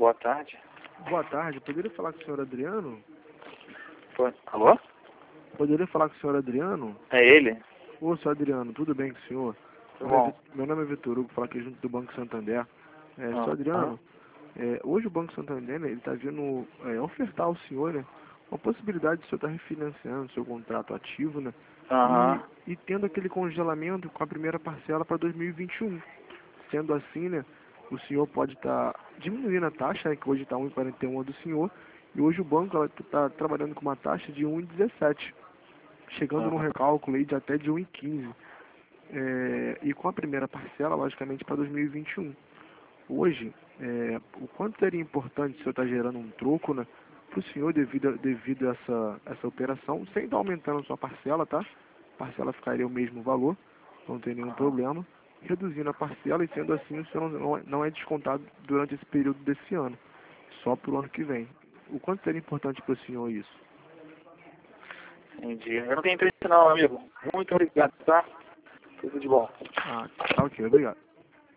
Boa tarde. Boa tarde, poderia falar com o senhor Adriano? Alô? Poderia falar com o senhor Adriano? É ele? Ô, senhor Adriano, tudo bem com o senhor? Tudo bom. Meu nome é Vitor Hugo, falo aqui junto do Banco Santander. Senhor Ah, Adriano, hoje o Banco Santander, né, ele está vindo ofertar ao senhor, né, uma possibilidade de o senhor estar refinanciando seu contrato ativo, né, Aham. e tendo aquele congelamento com a primeira parcela para 2021. Sendo assim, né, o senhor pode estar diminuindo a taxa, né, que hoje está 1,41 a do senhor, e hoje o banco está trabalhando com uma taxa de 1,17, chegando no Aham. recálculo aí de até de 1,15. E com a primeira parcela, logicamente, para 2021. Hoje, o quanto seria importante se o senhor estar gerando um troco, né, para o senhor devido a essa operação, sem estar aumentando a sua parcela, tá? A parcela ficaria o mesmo valor, não tem nenhum Aham. problema, reduzindo a parcela e sendo assim o senhor não é descontado durante esse período desse ano, só para o ano que vem. O quanto seria importante para o senhor isso? Entendi. Eu não tenho interesse não, amigo. Muito obrigado, tá? Tudo de bom. Ah, tá ok, obrigado.